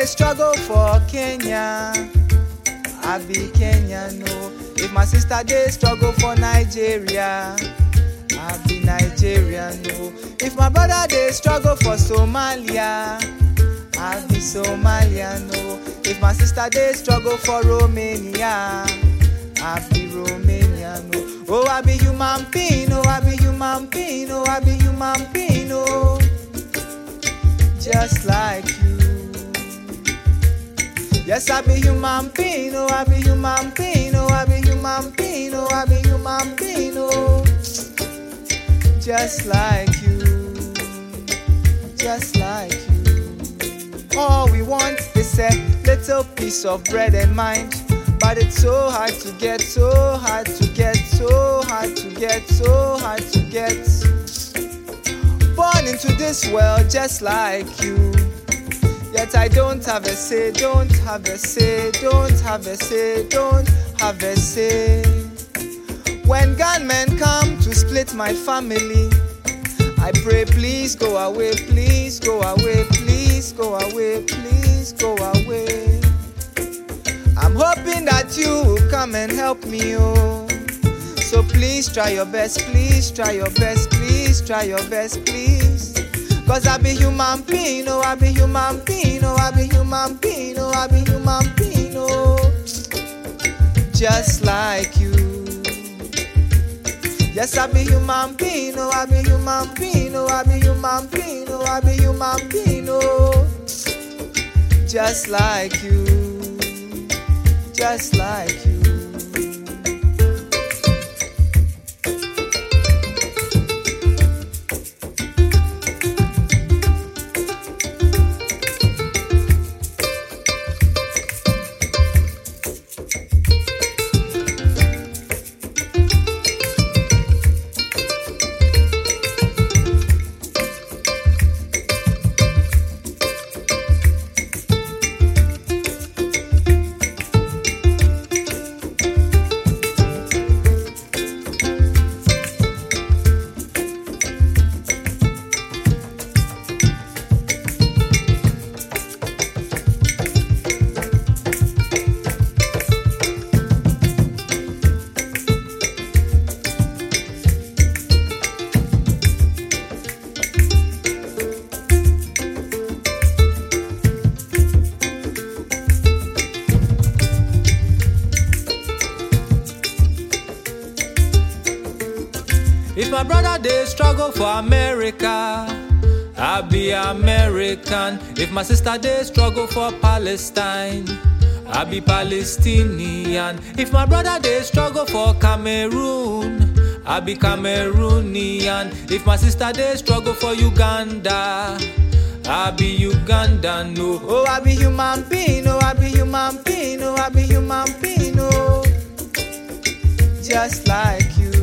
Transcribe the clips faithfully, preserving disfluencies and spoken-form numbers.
dey struggle for Kenya, I be Kenyan, no. If my sister dey struggle for Nigeria, I be Nigerian, no. If my brother dey struggle for Somalia, I be Somalian, no. If my sister dey struggle for Romania, I be Romanian, no. Oh, I be human being, oh, I be human being, oh, I be human being, oh, just like you. Yes, I be human being, oh, I be human being, oh, I be human being, oh, I be human being, oh, just like you, just like you. All we want is a little piece of bread and mind, but it's so hard to get, so hard to get, so hard to get, so hard to get. Born into this world just like you, yet I don't have a say, don't have a say, don't have a say, don't have a say. When gunmen come to split my family, I pray please go away, please go away, please go away, please go away. I'm hoping that you will come and help me, oh. So please try your best, please try your best, please try your best, please. Cause I be human being, oh, I be human being, oh, I be human being, oh, I be human being, oh, just like you. Yes, I be human being, oh, I be human being, oh, I be human being, oh, I be human being, oh, just like you, just like you. If my brother dey struggle for America, I be American. If my sister dey struggle for Palestine, I be Palestinian. If my brother dey struggle for Cameroon, I be Cameroonian. If my sister dey struggle for Uganda, I be Ugandan, no. Oh, I be human being, oh, I be human being, oh, I be human being, oh, just like you.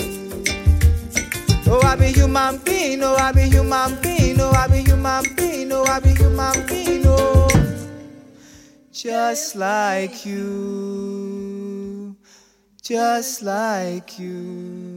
Oh, I be human being, oh, I be human being, oh, I be human being, oh, I be human being, oh, just like you, just like you.